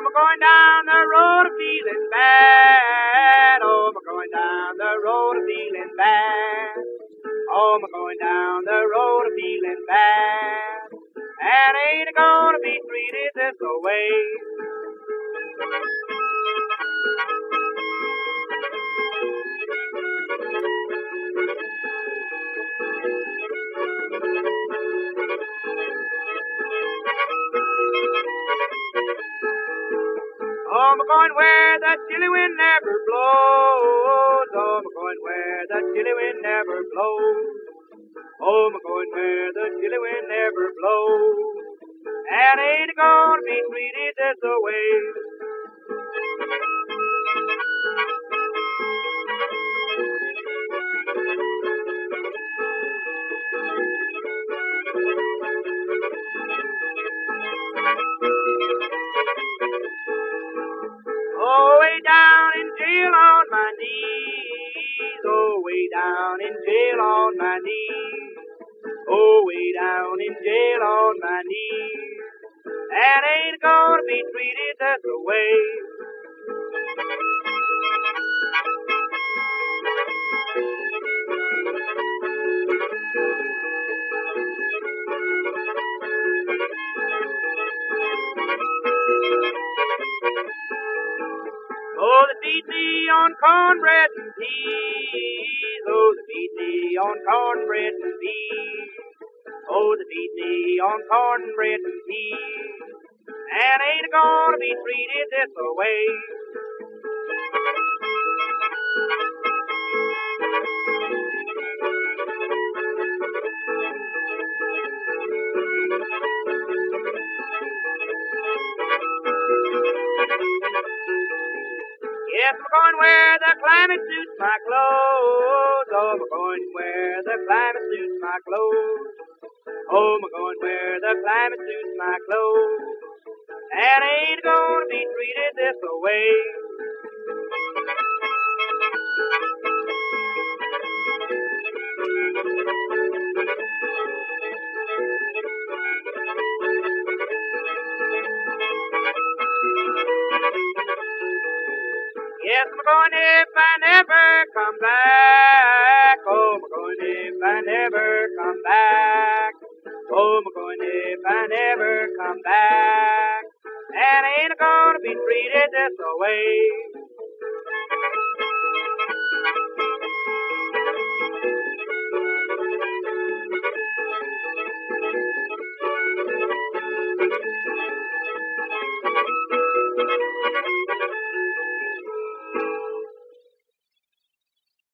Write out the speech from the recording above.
I'm going down the road feeling bad. Oh, I'm going down the road feeling bad. Oh, I'm going down the road feeling bad. And ain't gonna be treated this way. Oh, I'm going where the chilly wind never blows. Oh, I'm going where the chilly wind never blows. Oh, I'm going where the chilly wind never blows. And ain't gonna be treated this way. Oh, way down in jail on my knees. Oh, way down in jail on my knees. Oh, way down in jail on my knees. And ain't gonna be treated this way. Oh, they feed me on cornbread and peas. Oh, they feed me on cornbread and peas. Oh, they feed me on cornbread and peas. And ain't gonna be treated this way. Yes, I'm going where the climate suits my clothes. Oh, I'm going where the climate suits my clothes. Oh, I'm going where the climate suits my clothes. And ain't gonna be treated this way. Yes, I'm going if I never come back. Oh, I'm going if I never come back. Oh, I'm going if I never come back. And ain't gonna be treated this way.